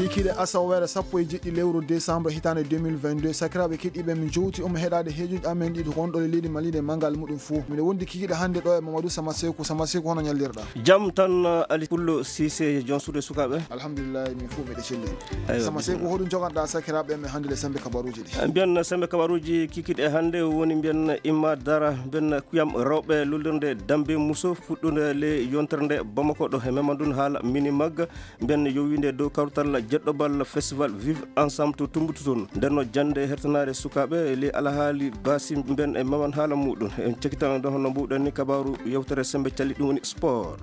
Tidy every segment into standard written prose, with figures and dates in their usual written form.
kikiɗe asawere sappo e jeɗɗi lewru décembre hitande 2022 sakiraɓe keɗiɓe min jowti heɗade heejuji amen ɗiɗo gonɗo e leydi Mali e mangal muɗum fou mine wondi kikiɗe hande ɗo e Mamadou Samasekou hono ñallirɗa jam tan Ali Pullo Cissé jon suude sukaɓe alhamdulillah min fou miɗe celli Samasekou hoɗum joganɗa sakiraɓe men hande le sembe kabaruji ɗi mbiyen sembe kabaruji kikiɗe hande woni mbiyen Imma Dara mbiyen kuyam rewɓe lullirde Dambe Mousso fuɗɗude le yontere nde Bamako ɗo e Mamadou haala mini magga mbiyen yowinde dow kawtal jeɗɗobal festival Vive Ensemble to tumbutu toon ndenno jande hertanare sukaɓe li alahaali basi mben e maman haala muɗum en cekkitan ɗo hono mbuɗen ni kabaru yewtere sembe calli ɗum woni sport.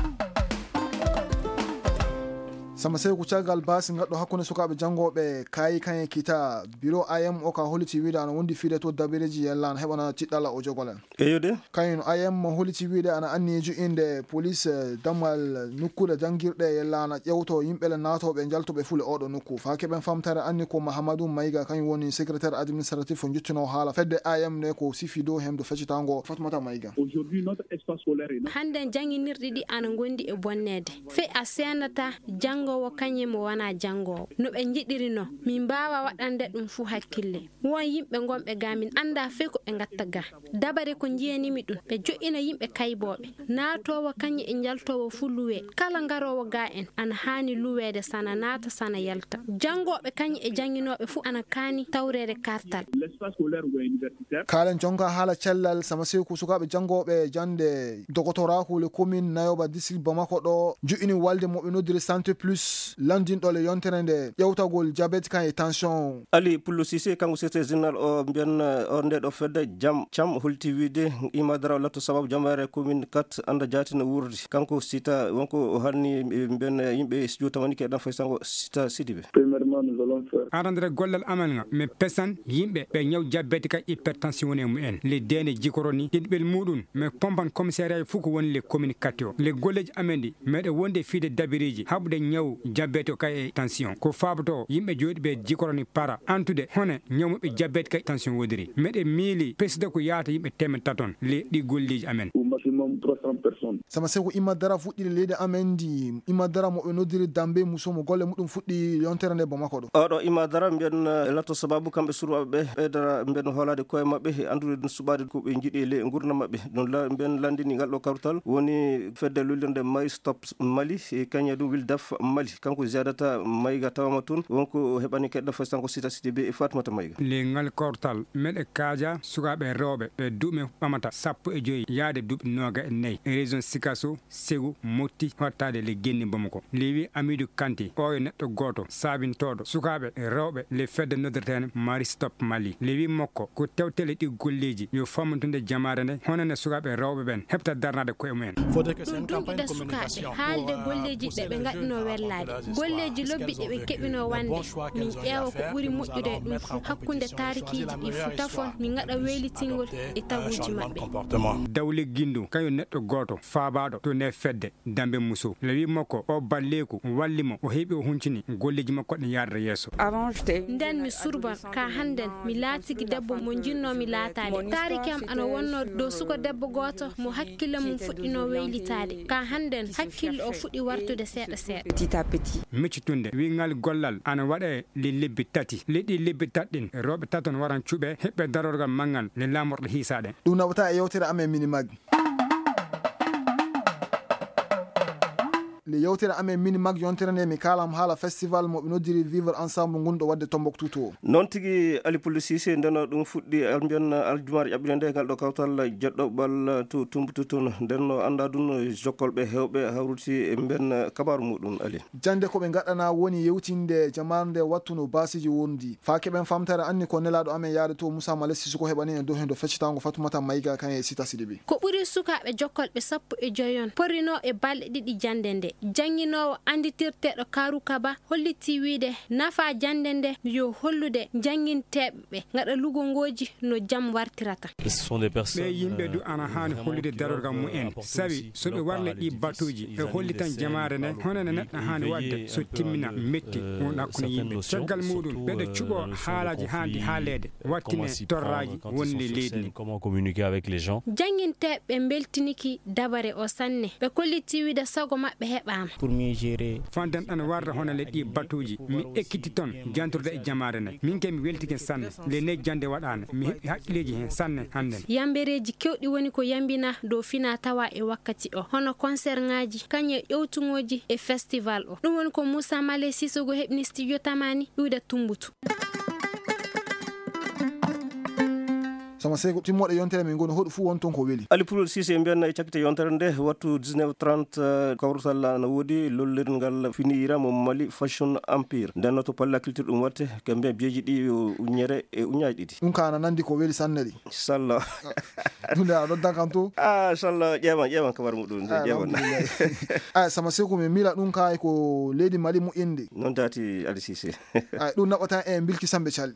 Samasekou caggal basi gadɗo hakkude sukaɓe jangoɓe kayi kanye kita bureau AM o ka holliti wiide ana wondi fiide to dabireji yalla ana heɓana ciɗɗalla o jogolen eyode kayen AM holliti wiide ana anni juinde police dammal nokkude jangirɗe yalla ana ƴewto yimɓele natoɓe jaltoɓe fule oɗo nokku fa keɓen famtare anni ko Mahamadou Mayiga kañum woni secrétaire administratif o juttuno haala fedde AM ne ko sifi dow hemdo feccitango Fatmata Mayiga hande janginirɗi ɗi ana gondi e bonnede fe a senata jangowo kañum mo wana jangowo no ɓe jiɗirino min mbawa waɗande ɗum fu hakkille won yimɓe gonɓe ga min anda fe ko ɓe gatta ga dabare ko jiyanimi ɗum ɓe joƴina yimɓe kayboɓe natowo kañum e jaltowo fu luwe kala garowo ga en ana hani luwede sana nata sana yalta jangoɓe kañum e janginoɓe fu ana kani tawrede kartal kalen jonga haala cellal Samasekou sukaɓe jangoɓe jande dogotoraku le commune Nayoba district Bamako ɗo joƴini walde moɓe noddiri santé plus landinɗo le yontere nde ƴewtagol diabète kan e tension Ali Pullo Cissé kanko secrétaire général o mbiyen o nde ɗo fedde jam cam holti wiide Imma Dara latto sababu jamare commune 4 anda jaati no wurdi kanko sita wonko o halni mbiyen yimɓe studio tamaniki eɗan fay sango sita Sidibé arandere gollal amal nga mi pesan yimɓe ɓe ñaw diabète ka hypertension woni e mumen le dene jikoroni yiɗɓel muɗum mi pompan commissariat fof ko woni le commune 4 o le golleji amen ɗi meɗe wonde fiide dabiriji haɓude ñaw diabète ka e tension ko fabato yimɓe joɗiɓe jikoroni para antude hone ñawmuɓe diabète ka tension wodiri meɗe miili pesde ko yaata yimɓe temen taton le ɗi golleji amen Samasekou Imma Dara fuɗɗiri leydi amen ndi Imma Dara moɓe noddiri Dambe Mousso mo golle muɗum fuɗɗi yontere nde Bamako ɗo oɗo Imma Dara mbiyen latto sababu kamɓe surwaɓeɓe ɓeydara mbiyen hoolade koye mabɓe e andude ɗum suɓade ko ɓe jiiɗi le gurdam mabɓe ɗum mbiyen landini ngal ɗo kawtal woni fedde lullirde May Stop Mali e kañe ɗum Wildaf Mali kanko ziyadata Mayiga tawama toon wonko heɓani keɗɗo fay sanko sita Sidibé e Fatmata Mayiga le ngal kawtal meɗe kaaja sukaɓe rewɓe ɓe duuɓi ɓamata sappo e joyyi yaade duuɓi noga e nayyi région Sikasso Ségou Mopti hottade le Guenni Bamako le wi Amidou Kanté o e neɗɗo goto sabintoɗo sukaɓe rewɓe le fedde noddirtene Mari Stop Mali le wi makko ko tewtele ɗi golleji yo fammantude jamare nde honone sukaɓe rewɓe ɓen heɓta darnade koye mumen ɗum ɗumɗiɗa sukaɓe haalde golleji ɗe ɓe gaɗino wellade golleji lobbiɗe ɓe keɓino wande min ƴeewa ko ɓuuri moƴƴude e ɗum fu hakkude tarikiji ɗi fu tafon min gaɗa weylitingol e taguji maɓɓe dawle guindu kañum neɗɗo goto fabaɗo to nde fedde Dambe Mousso le wi makko o balleku wallimo o heeɓi o huncini golleji makko ɗe yarda yesso nden mi surban ka hannden mi laatigi debbo mo jinnomi laatade tariki am ana wonno dow suko debbo goto mo hakkille mum fuɗɗino weylitade ka hannden hakkille o fuɗɗi wartude seeɗa seeɗa miccitunde wingal gollal ana waɗe le lebbi tati leɗɗi lebbi tatɗin rewɓe taton waran cuuɓe heɓɓe darorgal manggal le lamorɗo hiisaɗen ɗum naɓata e yewtere amen mini mag le yewtere amen mini mag yontere nde mi kalam haala festival moɓe noddiri vivre ensemble gonɗo wadde Tombouctou to noon tigui Ali Pullo Cissé ndeno ɗum fuɗɗi mbiyen aljumare ƴaɓɓine nde ngal ɗo kawtal jeɗɗoɓal to Tombouctou toon ndenno anda ɗum jokkolɓe hewɓe hawruti e mbiyen kabaru muɗum Ali jande koɓe gaɗana woni yewtinde jamanu nde wattuno basiji wondi fa keɓen famtare anni ko nelaɗo amen yaade to Moussa Malé Sissoko heɓani en dow hen do feccitango Fatoumata Mayiga kan e Sita Sidibé ko ɓuuri sukaɓe jokkolɓe sappo e joyon porino e balɗe ɗiɗi jande nde janginowo anditirteɗo Karou Kaba holliti wiide nafa jande nde yo hollude janginteɓe gaɗa lugongoji no jam wartirata ɓe yimɓe du ana hani hollude darorgal mumen sabi soɓe warle ɗi batuji e hollitan jamare nde honone neɗɗo hani wadde so timmina metti won hakkude yimɓe caggal muɗum ɓeɗo cuɓo haalaji handi haalede wattine torraji wonde leydi ni janginteɓe beltiniki dabare o sanne ɓe kolliti wiide sago mabɓe heɓa heɓama pour mieux gérer. fandan an warda hono le ɗi batuji mi ekkiti ton janturde e jamaare nayi min ke mi weltike sanne le ne jande waɗano mi heɓi haqqileji hen sanne handen yambereji kewɗi woni ko yambina dow fina tawa e wakkati o hono concert ngaji kañe ƴewtugoji e festival o ɗum woni ko Moussa Malé Sissogo heɓni studio tamani ƴuude Tumbutu. sama seko timmoɗe yontere min goni hoɗo fu won ton ko weeli ali pulol sise mbiyanna e cakkite yontere nde wattu 19h30 kawrutal no woodi lollirgal finira mo Mali Fashion Empire ndenno to palla culture ɗum watte ko mbiya biyeji ɗi uñere e uñaji ɗiɗi ɗum kana nandi ko weeli sanne ɗi inchallah dunde a ɗoddan kam to inchallah ƴeewan kabar muɗum ƴeewan sama seko min mila ɗum kay ko leydi Mali mu inde noon tati Ali Cissé ɗum naɓata en bilki sambe calli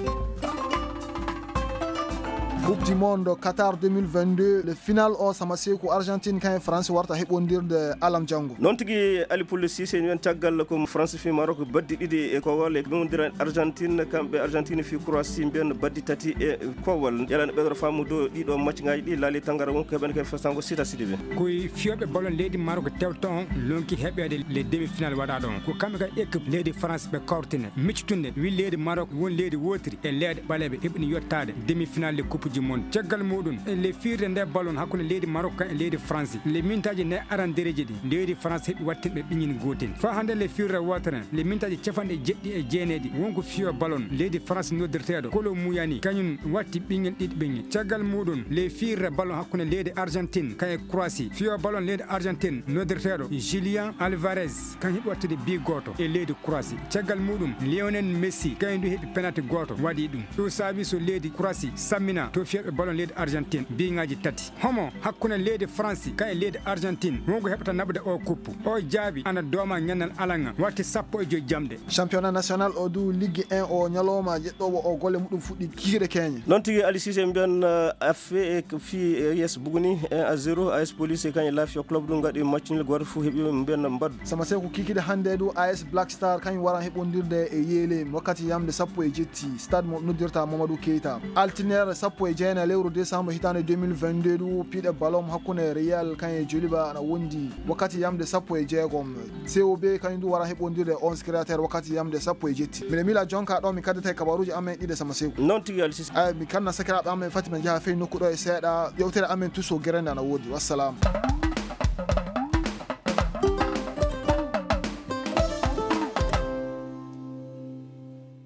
Coupe du monde Qatar 2022 le final o sama seku Argentine kan France warta heɓondirde alam jango non tigi Ali Poulle Cissé en caggal ko France fi Maroc baddi ɗiɗi e kowal e ɓewdira Argentine kamɓe Argentine fi Croatie mbiyan baddi tati e kowal ƴelane ɓeɗoro famu do ɗiɗo matchŋaji ɗi laali tangara won ko heɓani kadi festango sita sidiɓe koye fiyoɓe ballon leydi Maroc tewto on lonki heɓede les demi final waɗa ɗon ko kamɓe kadi équipe leydi France ɓe kawrtine miccitunde wi leydi Maroc won leydi wotiri e leyɗe ɓaleɓe heɓini yettade demi final le coupe du monde caggal muɗum le firde nde ballon hakkude leydi Maroc e leydi France le mintaji ne arandereji ɗi leydi France heɓi wattirɓe ɓiñin gotel fa hande le firde wotere le mintaji capanɗe jeɗɗi e jeeneɗi wonko fiyo ballon leydi France noddirteɗo kolo muyani kañum watti ɓiñel ɗiɗi ɓiñi caggal muɗum le firde ballon hakkude leydi Argentine kaye Croatie fiyo ballon leydi Argentine noddirteɗo Julian Alvarez kan heɓi wattude bi goto e leydi Croatie caggal muɗum Lionel Messi kayen du heɓi penalty goto waɗi ɗum ɗo saabi so leydi Croatie sammina to fiyoɓe ballon leydi Argentine biŋaji tati homo hakkunde leydi France kaye leydi Argentine wonko heɓata naɓde o kuppu o jaabi ana dooma ñannal alanga watti 15 jamɗe championnat national o du ligue 1 o ñalowma jeɗɗowo o golle muɗum fuɗɗi kikiɗe keñe noon tigi Ali Cissé mbiyan affe fi yes buguni 1-0 AS Police kañe laafiya club ɗum gaɗi matchnil goto fo heeɓi mbiyan mbaddu sama seko kikiɗe hande du AS Black Star kañum waran heɓodirde e yeele wakkati yamde 17 stade mo noddirta Mamadou Keita altinaire 19 lewru décembre hitande 2022 du piɗe ballon hakkunde Real kañe Joliba ana wondi wakkati yamde 16 COB kañum du wara heɓodirde 11 créateur wakkati yamde 17 mbiɗa mila jonka ɗo mi kaddata e kabaruji amen ɗiɗe sama seko noon tigi Ali Cissé mi kanna sakiraɓe amen Fatima Dia fey nokkuɗo e seeɗa yewtere amen tuso guerende ana woodi wassalamu